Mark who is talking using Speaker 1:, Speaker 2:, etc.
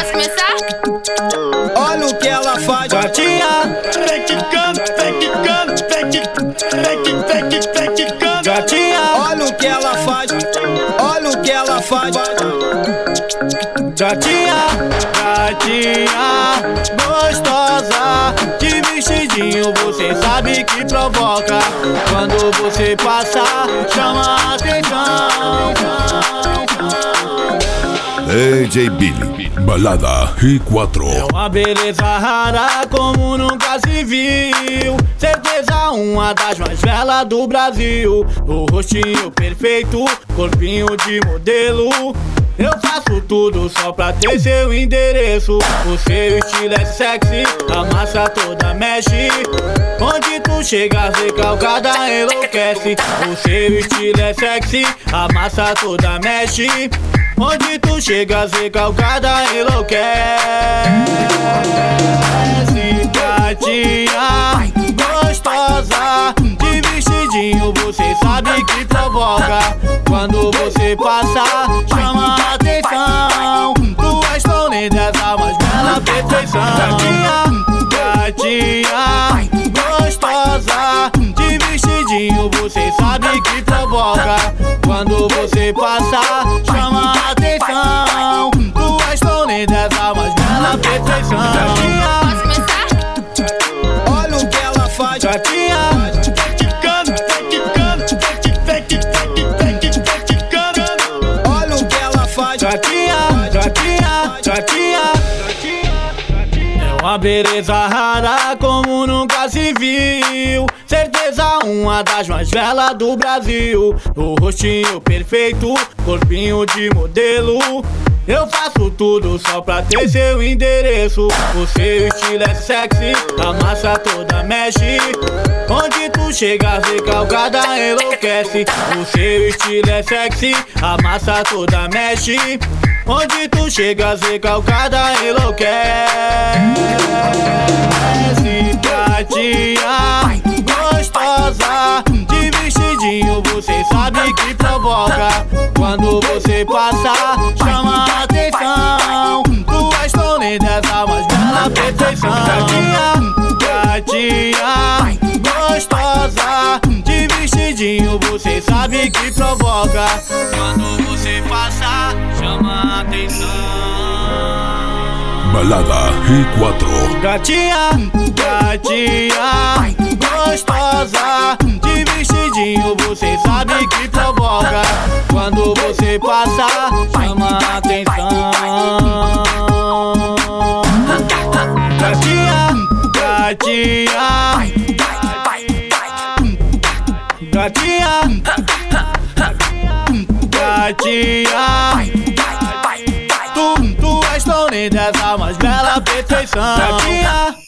Speaker 1: Posso começar?
Speaker 2: Olha o que ela faz, gatinha.
Speaker 3: Vem quicando, vem quicando, vem quicando, vem quicando.
Speaker 2: Gatinha, olha o que ela faz, olha o que ela faz. Gatinha, gatinha, gostosa, de vestidinho você sabe que provoca. Quando você passa, chama a atenção.
Speaker 4: DJ Billy, balada R4.
Speaker 2: É uma beleza rara como nunca se viu. Certeza uma das mais belas do Brasil. O rostinho perfeito, corpinho de modelo. Eu faço tudo só pra ter seu endereço. O seu estilo é sexy, a massa toda mexe. Onde tu chega, recalcada enlouquece. O seu estilo é sexy, a massa toda mexe. Onde tu chega, recalcada enlouquece. Gatinha, gostosa, de vestidinho você sabe que provoca. Quando você passa, chama a atenção. Tu és tão linda, essa mais bela perfeição. Gatinha, gostosa, de vestidinho você sabe que provoca. Quando você passa, chama a atenção. Tu és tão linda, essa mais bela perfeição.
Speaker 1: Posso começar?
Speaker 2: Olha o que ela faz, gatinha.
Speaker 3: Vem quicando, vem quicando, vem quicando, vem quicando.
Speaker 2: Olha o que ela faz, gatinha, gatinha, gatinha. É uma beleza rara como nunca se viu. Certeza uma das mais belas do Brasil. O rostinho perfeito, corpinho de modelo. Eu faço tudo só pra ter seu endereço. O seu estilo é sexy, a massa toda mexe. Onde tu chega, recalcada enlouquece. O seu estilo é sexy, a massa toda mexe. Onde tu chega, recalcada enlouquece. Gatinha, gostosa, de vestidinho você sabe que provoca. Quando você passa, chama a atenção. Tu és tão linda, essa mais bela perfeição. Gatinha, gostosa, de vestidinho você sabe que provoca. Quando você passa, chama a atenção.
Speaker 4: Balada R4.
Speaker 2: Gatinha, gatinha, gostosa, de vestidinho você sabe que provoca. Quando você passa, chama a atenção. Gatinha, gatinha, gatinha, gatinha. Tu és tão linda, essa mais bela perfeição. Gatinha.